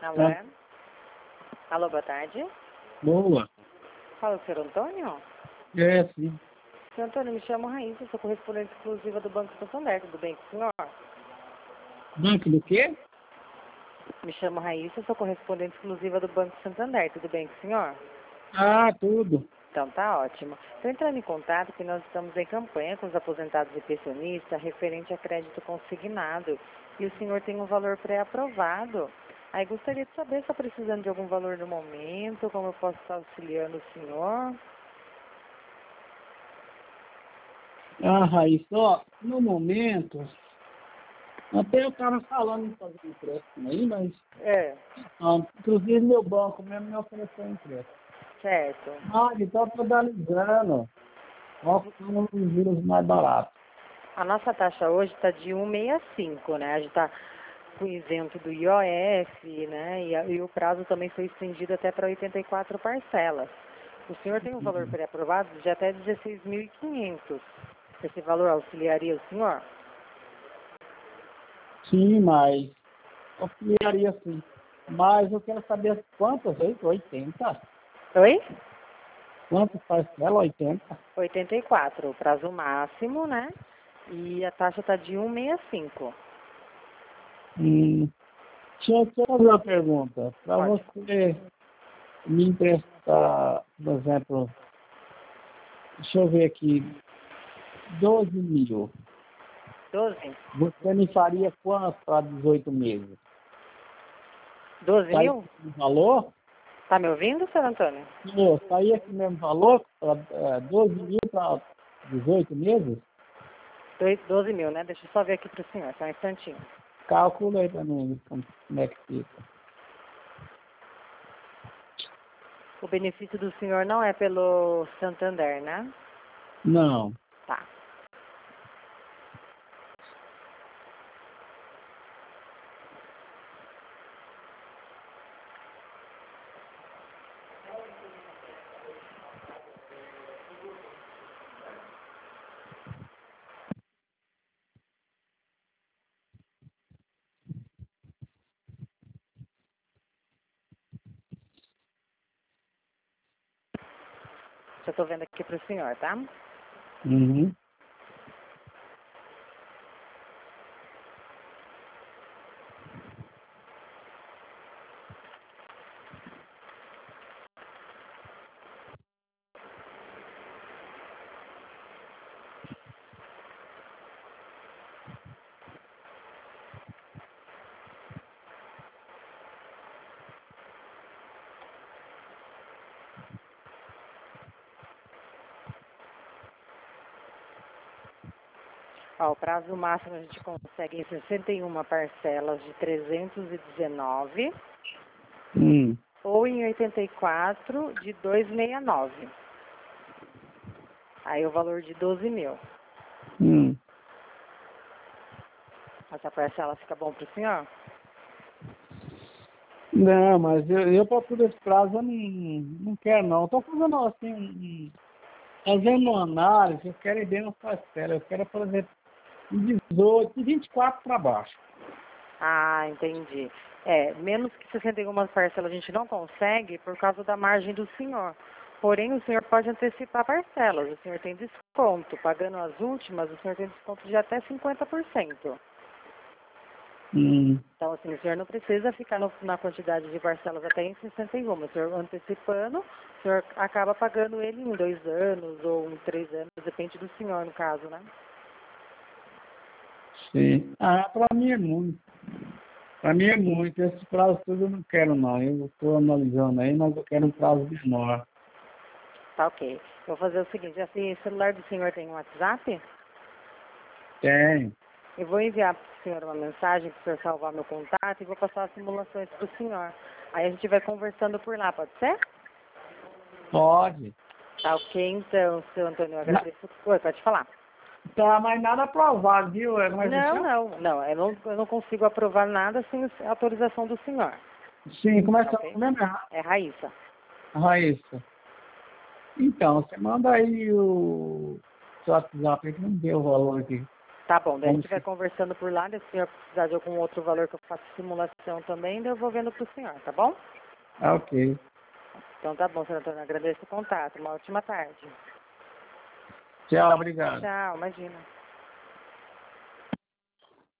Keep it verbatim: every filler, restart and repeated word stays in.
Alô? Tá. Alô, boa tarde. Boa. Fala o senhor Antônio? É, sim. Senhor Antônio, me chamo Raíssa, sou correspondente exclusiva do Banco Santander, tudo bem com o senhor? Banco do quê? Me chamo Raíssa, sou correspondente exclusiva do Banco Santander, tudo bem com o senhor? Ah, tudo. Então tá ótimo. Estou entrando em contato que nós estamos em campanha com os aposentados e pensionistas referente a crédito consignado e o senhor tem um valor pré-aprovado. Aí gostaria de saber se está precisando de algum valor no momento, como eu posso estar auxiliando o senhor. Ah, Raíssa, ó, no momento, até eu estava falando em fazer um empréstimo aí, mas, É, ah, inclusive meu banco mesmo me ofereceu um empréstimo. certo. Ah, ele está analisando, optando nos juros mais baratos. A nossa taxa hoje está de um vírgula sessenta e cinco, né? A gente está com isento do I O F, né? E, a- e o prazo também foi estendido até para oitenta e quatro parcelas. O senhor tem um valor pré-aprovado de até dezesseis mil e quinhentos. Esse valor auxiliaria o senhor? Sim, mas auxiliaria sim. Mas eu quero saber quantas aí, oitenta. Oi? Quantas parcelas? oitenta. oitenta e quatro, o prazo máximo, né? E a taxa está de um vírgula sessenta e cinco. Hum, deixa eu te fazer uma pergunta. Para Pode. você me emprestar, por exemplo, deixa eu ver aqui, doze mil. doze? Você me faria quanto para dezoito meses? doze Tá aí mil? o valor? Tá me ouvindo, senhor Antônio? Senhor, tá aí esse mesmo valor? Para é, doze mil para dezoito meses? Dois- doze mil, né? Deixa eu só ver aqui para o senhor, só um instantinho. Calcula aí para mim como como é que fica. O benefício do senhor não é pelo Santander, né? Não. Tá. Já estou vendo aqui para o senhor, tá? Uhum. Ó, o prazo máximo a gente consegue em sessenta e uma parcelas de trezentos e dezenove Hum. ou em oitenta e quatro de duzentos e sessenta e nove. Aí o valor de doze mil. Hum. Essa parcela fica bom para o senhor? Não, mas eu, eu para por esse prazo eu não, não quero não. Estou fazendo assim, um- um- fazendo uma análise, eu quero ir bem nas parcelas. Eu quero, por exemplo, de dezoito, de vinte e quatro para baixo. Ah, entendi. É, menos que sessenta e uma parcelas a gente não consegue por causa da margem do senhor. Porém, o senhor pode antecipar parcelas. O senhor tem desconto. Pagando as últimas, o senhor tem desconto de até cinquenta por cento. Hum. Então, assim, o senhor não precisa ficar no- na quantidade de parcelas até em sessenta e uma. O senhor antecipando, o senhor acaba pagando ele em dois anos ou em três anos, depende do senhor, no caso, né? Sim. Ah, para mim é muito. Para mim é muito. Esse prazo todo eu não quero não. Eu estou analisando aí, mas eu quero um prazo menor. Tá ok. Eu vou fazer o seguinte, assim, o celular do senhor tem um WhatsApp? Tem. Eu vou enviar para o senhor uma mensagem para o senhor salvar meu contato e vou passar as simulações para o senhor. Aí a gente vai conversando por lá, pode ser? Pode. Tá ok, então, seu Antônio, eu Na- agradeço. Oi, pode falar. Tá, mas nada aprovado, viu? É, mas Não, deixa não, não, eu não, eu não consigo aprovar nada sem a autorização do senhor. Sim, como é Tá que ok? é o nome? Ra- É Raíssa. Raíssa. Então, você manda aí o seu WhatsApp aí que não deu o valor aqui. Tá bom, daí a Como gente vai se- conversando por lá, se o senhor precisar de algum outro valor que eu faço simulação também, daí eu vou vendo pro senhor, tá bom? Ah, ok. Então tá bom, senhor Antônio, agradeço o contato. Uma ótima tarde. Tchau, obrigado. Tchau, imagina.